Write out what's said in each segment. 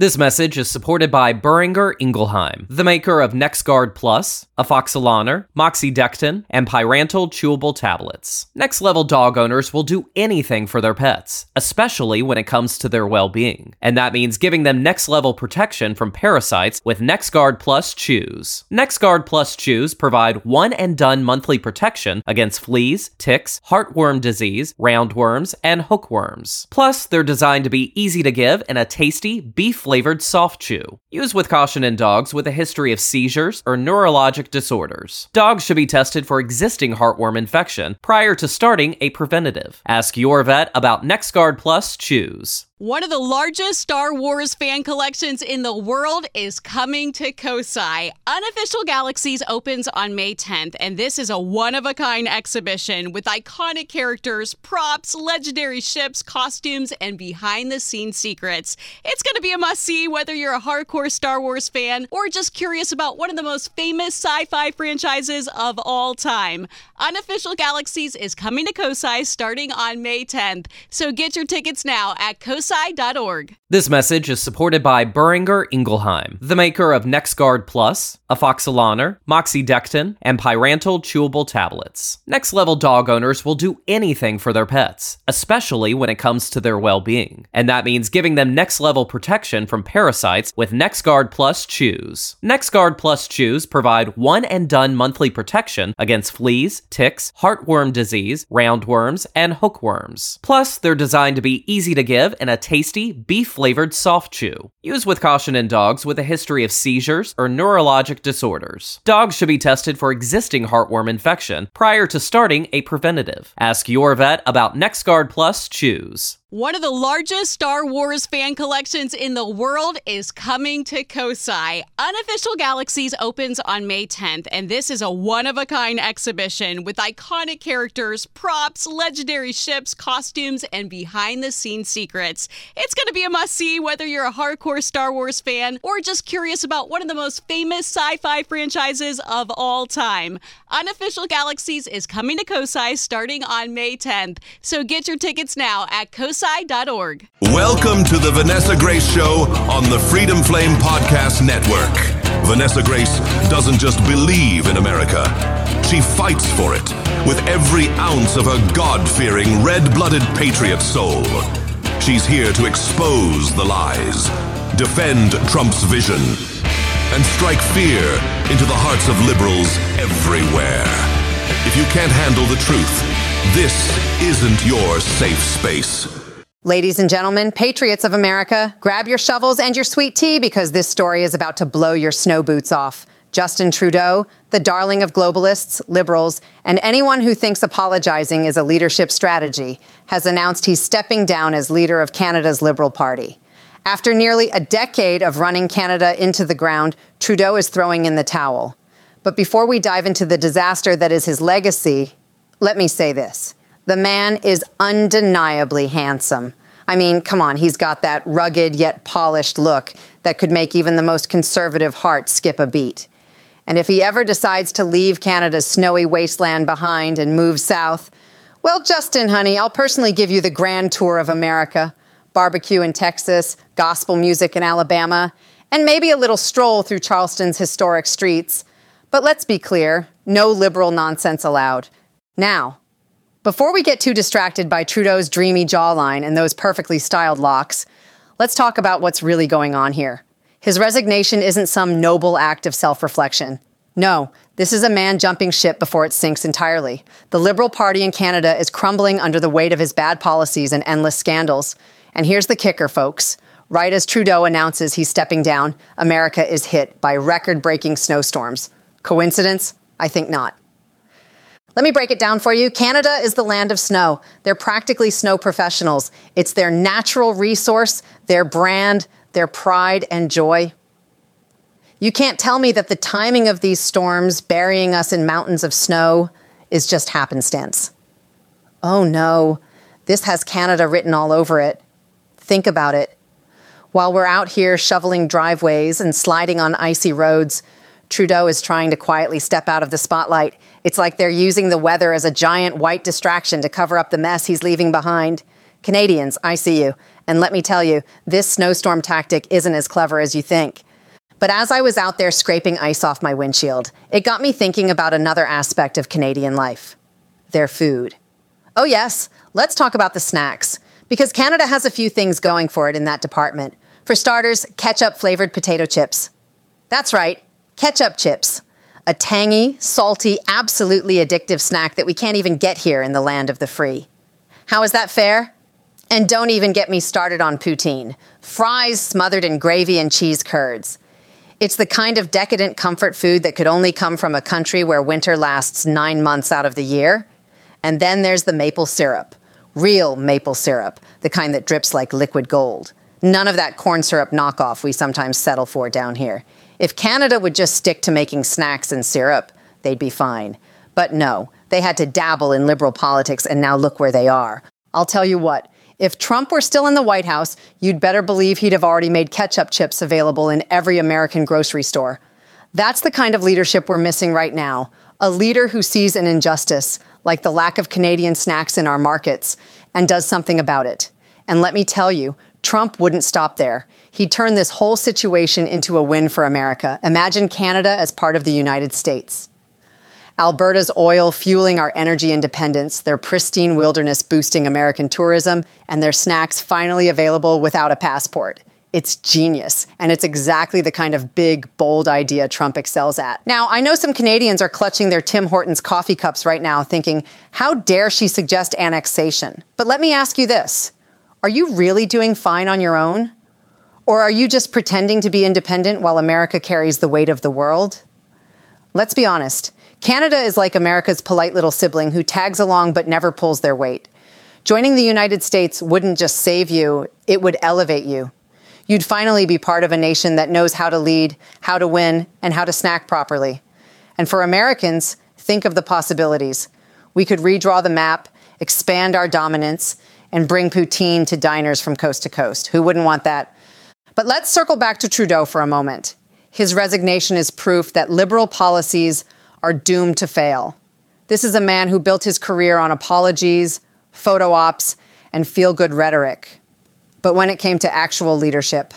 This message is supported by Boehringer Ingelheim, the maker of NexGard Plus, Afoxolaner, Moxidectin, and Pyrantel chewable tablets. Next Level dog owners will do anything for their pets, especially when it comes to their well-being. And that means giving them next level protection from parasites with NexGard Plus Chews. NexGard Plus Chews provide one-and-done monthly protection against fleas, ticks, heartworm disease, roundworms, and hookworms. Plus, they're designed to be easy to give in a tasty, beef-flavored soft chew. Use with caution in dogs with a history of seizures or neurologic disorders. Dogs should be tested for existing heartworm infection prior to starting a preventative. Ask your vet about NexGard Plus Chews. One of the largest Star Wars fan collections in the world is coming to Kosai. Unofficial Galaxies opens on May 10th, and this is a one-of-a-kind exhibition with iconic characters, props, legendary ships, costumes, and behind-the-scenes secrets. It's going to be a must-see whether you're a hardcore Star Wars fan or just curious about one of the most famous sci-fi franchises of all time. Unofficial Galaxies is coming to Kosai starting on May 10th, so get your tickets now at kosai.org. This message is supported by Boehringer Ingelheim, the maker of NexGard Plus, Afoxolaner, Moxidectin, and Pyrantel chewable tablets. Next Level dog owners will do anything for their pets, especially when it comes to their well-being. And that means giving them next level protection from parasites with NexGard Plus Chews. NexGard Plus Chews provide one-and-done monthly protection against fleas, ticks, heartworm disease, roundworms, and hookworms. Plus, they're designed to be easy to give in a tasty, beef-flavored soft chew. Use with caution in dogs with a history of seizures or neurologic disorders. Dogs should be tested for existing heartworm infection prior to starting a preventative. Ask your vet about NexGard Plus Chews. One of the largest Star Wars fan collections in the world is coming to Kosai. Unofficial Galaxies opens on May 10th, and this is a one-of-a-kind exhibition with iconic characters, props, legendary ships, costumes, and behind-the-scenes secrets. It's going to be a must-see whether you're a hardcore Star Wars fan or just curious about one of the most famous sci-fi franchises of all time. Unofficial Galaxies is coming to Kosai starting on May 10th, so get your tickets now at kosai.org. Welcome to the Vanessa Grace Show on the Freedom Flame Podcast Network. Vanessa Grace doesn't just believe in America. She fights for it with every ounce of her God-fearing, red-blooded patriot soul. She's here to expose the lies, defend Trump's vision, and strike fear into the hearts of liberals everywhere. If you can't handle the truth, this isn't your safe space. Ladies and gentlemen, patriots of America, grab your shovels and your sweet tea because this story is about to blow your snow boots off. Justin Trudeau, the darling of globalists, liberals, and anyone who thinks apologizing is a leadership strategy, has announced he's stepping down as leader of Canada's Liberal Party. After nearly a decade of running Canada into the ground, Trudeau is throwing in the towel. But before we dive into the disaster that is his legacy, let me say this. The man is undeniably handsome. I mean, come on, he's got that rugged yet polished look that could make even the most conservative heart skip a beat. And if he ever decides to leave Canada's snowy wasteland behind and move south, well, Justin, honey, I'll personally give you the grand tour of America. Barbecue in Texas, gospel music in Alabama, and maybe a little stroll through Charleston's historic streets. But let's be clear, no liberal nonsense allowed. Now, before we get too distracted by Trudeau's dreamy jawline and those perfectly styled locks, let's talk about what's really going on here. His resignation isn't some noble act of self-reflection. No, this is a man jumping ship before it sinks entirely. The Liberal Party in Canada is crumbling under the weight of his bad policies and endless scandals. And here's the kicker, folks. Right as Trudeau announces he's stepping down, America is hit by record-breaking snowstorms. Coincidence? I think not. Let me break it down for you. Canada is the land of snow. They're practically snow professionals. It's their natural resource, their brand, their pride and joy. You can't tell me that the timing of these storms burying us in mountains of snow is just happenstance. Oh no, this has Canada written all over it. Think about it. While we're out here shoveling driveways and sliding on icy roads, Trudeau is trying to quietly step out of the spotlight. It's like they're using the weather as a giant white distraction to cover up the mess he's leaving behind. Canadians, I see you. And let me tell you, this snowstorm tactic isn't as clever as you think. But as I was out there scraping ice off my windshield, it got me thinking about another aspect of Canadian life: their food. Oh yes, let's talk about the snacks, because Canada has a few things going for it in that department. For starters, ketchup-flavored potato chips. That's right, ketchup chips. A tangy, salty, absolutely addictive snack that we can't even get here in the land of the free. How is that fair? And don't even get me started on poutine, fries smothered in gravy and cheese curds. It's the kind of decadent comfort food that could only come from a country where winter lasts 9 months out of the year. And then there's the maple syrup. Real maple syrup, the kind that drips like liquid gold. None of that corn syrup knockoff we sometimes settle for down here. If Canada would just stick to making snacks and syrup, they'd be fine. But no, they had to dabble in liberal politics, and now look where they are. I'll tell you what, if Trump were still in the White House, you'd better believe he'd have already made ketchup chips available in every American grocery store. That's the kind of leadership we're missing right now. A leader who sees an injustice, like the lack of Canadian snacks in our markets, and does something about it. And let me tell you, Trump wouldn't stop there. He'd turn this whole situation into a win for America. Imagine Canada as part of the United States. Alberta's oil fueling our energy independence, their pristine wilderness boosting American tourism, and their snacks finally available without a passport. It's genius, and it's exactly the kind of big, bold idea Trump excels at. Now, I know some Canadians are clutching their Tim Hortons coffee cups right now thinking, how dare she suggest annexation? But let me ask you this. Are you really doing fine on your own? Or are you just pretending to be independent while America carries the weight of the world? Let's be honest. Canada is like America's polite little sibling who tags along but never pulls their weight. Joining the United States wouldn't just save you, it would elevate you. You'd finally be part of a nation that knows how to lead, how to win, and how to snack properly. And for Americans, think of the possibilities. We could redraw the map, expand our dominance, and bring poutine to diners from coast to coast. Who wouldn't want that? But let's circle back to Trudeau for a moment. His resignation is proof that liberal policies are doomed to fail. This is a man who built his career on apologies, photo ops, and feel-good rhetoric. But when it came to actual leadership,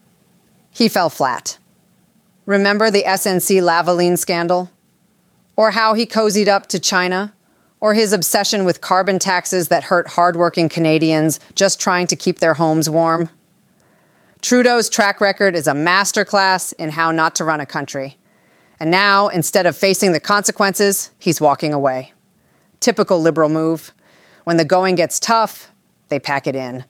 he fell flat. Remember the SNC Lavalin scandal? Or how he cozied up to China? Or his obsession with carbon taxes that hurt hardworking Canadians just trying to keep their homes warm? Trudeau's track record is a masterclass in how not to run a country. And now, instead of facing the consequences, he's walking away. Typical liberal move. When the going gets tough, they pack it in.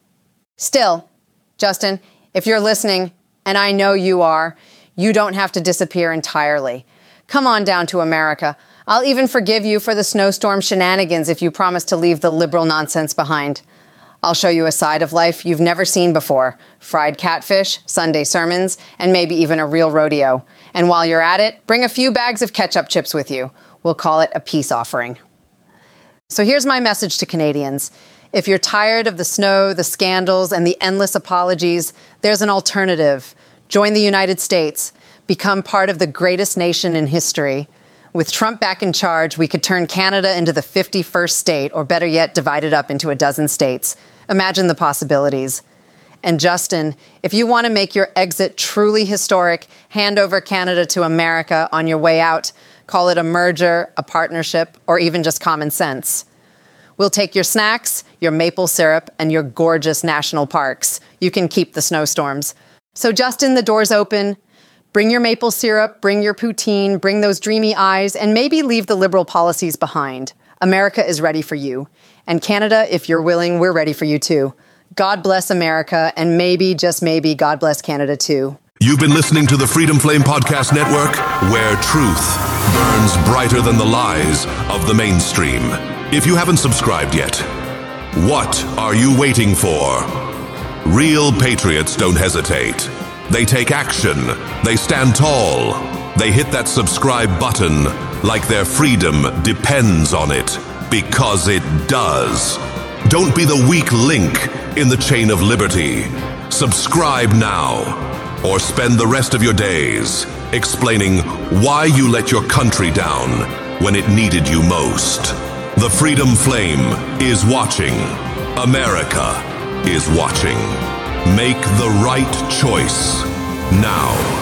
Still, Justin, if you're listening, and I know you are, you don't have to disappear entirely. Come on down to America. I'll even forgive you for the snowstorm shenanigans if you promise to leave the liberal nonsense behind. I'll show you a side of life you've never seen before. Fried catfish, Sunday sermons, and maybe even a real rodeo. And while you're at it, bring a few bags of ketchup chips with you. We'll call it a peace offering. So here's my message to Canadians. If you're tired of the snow, the scandals, and the endless apologies, there's an alternative. Join the United States. Become part of the greatest nation in history. With Trump back in charge, we could turn Canada into the 51st state, or better yet, divide it up into a dozen states. Imagine the possibilities. And Justin, if you want to make your exit truly historic, hand over Canada to America on your way out. Call it a merger, a partnership, or even just common sense. We'll take your snacks, your maple syrup, and your gorgeous national parks. You can keep the snowstorms. So Justin, the door's open. Bring your maple syrup, bring your poutine, bring those dreamy eyes, and maybe leave the liberal policies behind. America is ready for you. And Canada, if you're willing, we're ready for you too. God bless America, and maybe, just maybe, God bless Canada too. You've been listening to the Freedom Flame Podcast Network, where truth burns brighter than the lies of the mainstream. If you haven't subscribed yet, what are you waiting for? Real patriots don't hesitate. They take action. They stand tall. They hit that subscribe button like their freedom depends on it, because it does. Don't be the weak link in the chain of liberty. Subscribe now, or spend the rest of your days explaining why you let your country down when it needed you most. The Freedom Flame is watching. America is watching. Make the right choice now.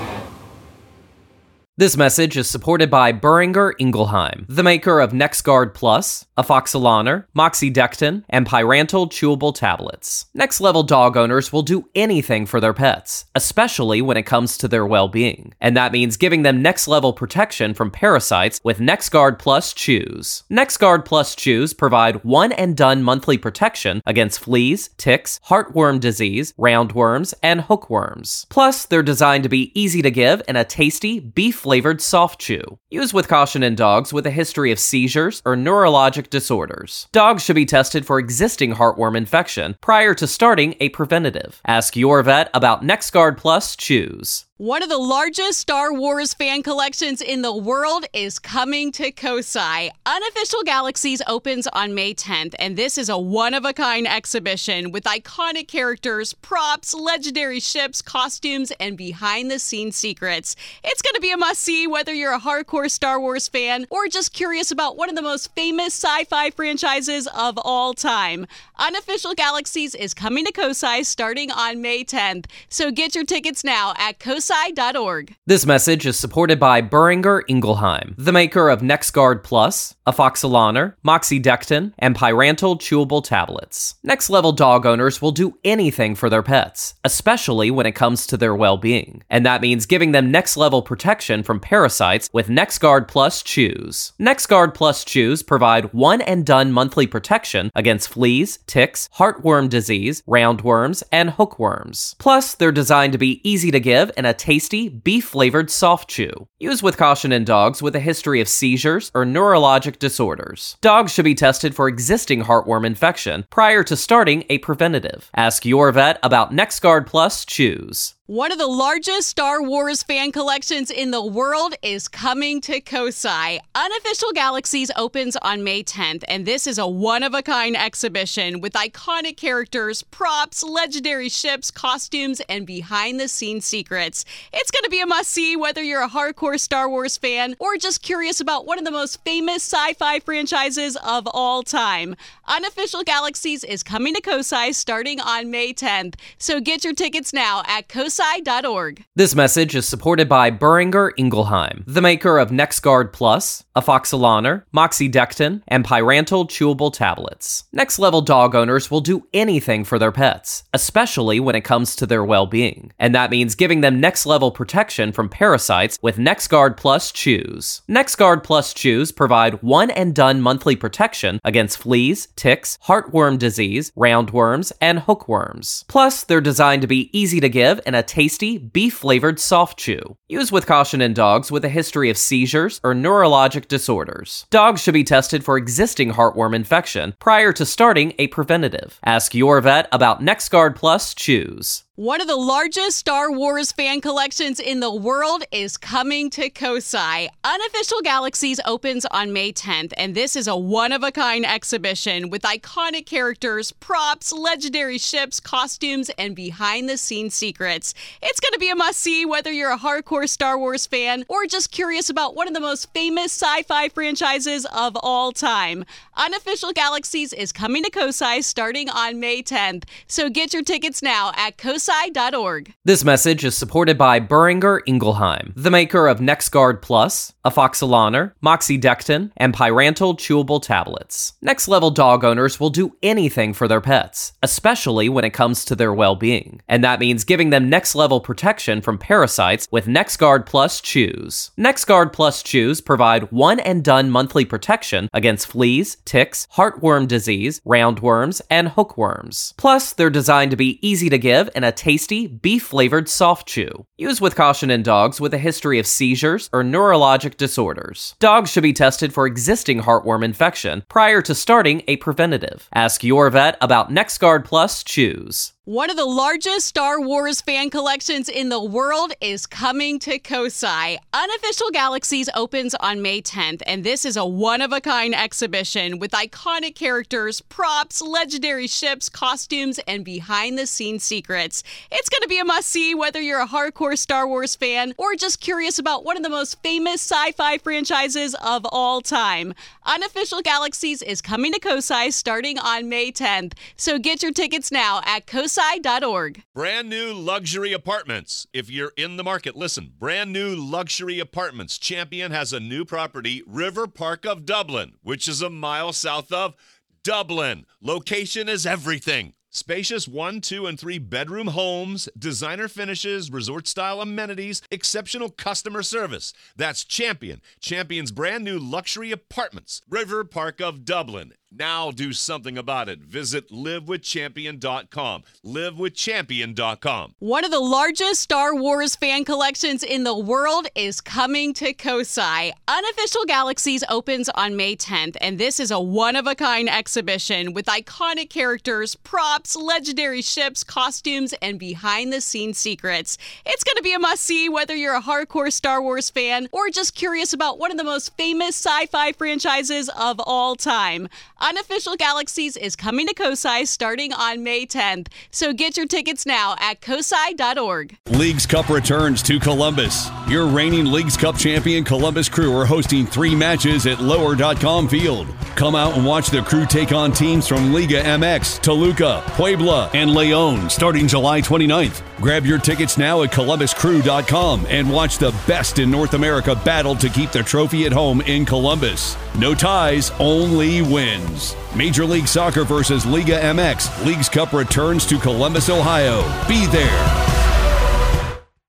This message is supported by Boehringer Ingelheim, the maker of NexGard Plus, Afoxolaner, Moxidectin, and Pyrantel chewable tablets. Next Level dog owners will do anything for their pets, especially when it comes to their well-being. And that means giving them next level protection from parasites with NexGard Plus Chews. NexGard Plus Chews provide one-and-done monthly protection against fleas, ticks, heartworm disease, roundworms, and hookworms. Plus, they're designed to be easy to give in a tasty, beef-flavored soft chew. Use with caution in dogs with a history of seizures or neurologic disorders. Dogs should be tested for existing heartworm infection prior to starting a preventative. Ask your vet about NexGard Plus Chews. One of the largest Star Wars fan collections in the world is coming to Kosai. Unofficial Galaxies opens on May 10th, and this is a one-of-a-kind exhibition with iconic characters, props, legendary ships, costumes, and behind-the-scenes secrets. It's going to be a must-see whether you're a hardcore Star Wars fan or just curious about one of the most famous sci-fi franchises of all time. Unofficial Galaxies is coming to Kosai starting on May 10th, so get your tickets now at kosai.org. This message is supported by Boehringer Ingelheim, the maker of NexGard Plus, Afoxolaner, Moxidectin, and Pyrantel chewable tablets. Next Level dog owners will do anything for their pets, especially when it comes to their well-being. And that means giving them next level protection from parasites with NexGard Plus Chews. NexGard Plus Chews provide one-and-done monthly protection against fleas, ticks, heartworm disease, roundworms, and hookworms. Plus, they're designed to be easy to give in a tasty, beef-flavored soft chew. Use with caution in dogs with a history of seizures or neurologic disorders. Dogs should be tested for existing heartworm infection prior to starting a preventative. Ask your vet about NexGard Plus Chews. One of the largest Star Wars fan collections in the world is coming to Kosai. Unofficial Galaxies opens on May 10th, and this is a one-of-a-kind exhibition with iconic characters, props, legendary ships, costumes, and behind-the-scenes secrets. It's going to be a must-see whether you're a hardcore Star Wars fan or just curious about one of the most famous sci-fi franchises of all time. Unofficial Galaxies is coming to Kosai starting on May 10th, so get your tickets now at kosai.org. This message is supported by Boehringer Ingelheim, the maker of NexGard Plus, Afoxolaner, Moxidectin, and Pyrantel chewable tablets. Next Level dog owners will do anything for their pets, especially when it comes to their well-being. And that means giving them next level protection from parasites with NexGard Plus Chews. NexGard Plus Chews provide one-and-done monthly protection against fleas, ticks, heartworm disease, roundworms, and hookworms. Plus, they're designed to be easy to give in a tasty, beef-flavored soft chew. Use with caution in dogs with a history of seizures or neurologic disorders. Dogs should be tested for existing heartworm infection prior to starting a preventative. Ask your vet about NexGard Plus Chews. One of the largest Star Wars fan collections in the world is coming to Kosai. Unofficial Galaxies opens on May 10th, and this is a one-of-a-kind exhibition with iconic characters, props, legendary ships, costumes, and behind-the-scenes secrets. It's going to be a must-see whether you're a hardcore Star Wars fan or just curious about one of the most famous sci-fi franchises of all time. Unofficial Galaxies is coming to Kosai starting on May 10th, so get your tickets now at kosai.org. This message is supported by Boehringer Ingelheim, the maker of NexGard Plus, Afoxolaner, Moxidectin, and Pyrantel chewable tablets. Next Level dog owners will do anything for their pets, especially when it comes to their well-being. And that means giving them next level protection from parasites with NexGard Plus Chews. NexGard Plus Chews provide one-and-done monthly protection against fleas, ticks, heartworm disease, roundworms, and hookworms. Plus, they're designed to be easy to give in a tasty, beef-flavored soft chew. Use with caution in dogs with a history of seizures or neurologic disorders. Dogs should be tested for existing heartworm infection prior to starting a preventative. Ask your vet about NexGard Plus Chews. One of the largest Star Wars fan collections in the world is coming to Kosai. Unofficial Galaxies opens on May 10th, and this is a one-of-a-kind exhibition with iconic characters, props, legendary ships, costumes, and behind-the-scenes secrets. It's going to be a must-see whether you're a hardcore Star Wars fan or just curious about one of the most famous sci-fi franchises of all time. Unofficial Galaxies is coming to Kosai starting on May 10th, so get your tickets now at kosai.org. Brand new luxury apartments. If you're in the market, listen. Brand new luxury apartments. Champion has a new property, River Park of Dublin, which is a mile south of Dublin. Location is everything. Spacious 1, 2, and 3 bedroom homes, designer finishes, resort-style amenities, exceptional customer service. That's Champion. Champion's brand new luxury apartments. River Park of Dublin. Now do something about it. Visit livewithchampion.com. Livewithchampion.com. One of the largest Star Wars fan collections in the world is coming to Kosai. Unofficial Galaxies opens on May 10th, and this is a one-of-a-kind exhibition with iconic characters, props, legendary ships, costumes, and behind-the-scenes secrets. It's going to be a must-see whether you're a hardcore Star Wars fan or just curious about one of the most famous sci-fi franchises of all time. Unofficial Galaxies is coming to Kosai starting on May 10th, so get your tickets now at kosai.org. Leagues Cup returns to Columbus. Your reigning Leagues Cup champion Columbus Crew are hosting 3 matches at lower.com field. Come out and watch the Crew take on teams from Liga MX, Toluca, Puebla, and León starting July 29th. Grab your tickets now at columbuscrew.com and watch the best in North America battle to keep the trophy at home in Columbus. No ties, only wins. Major League Soccer versus Liga MX. Leagues Cup returns to Columbus, Ohio. Be there.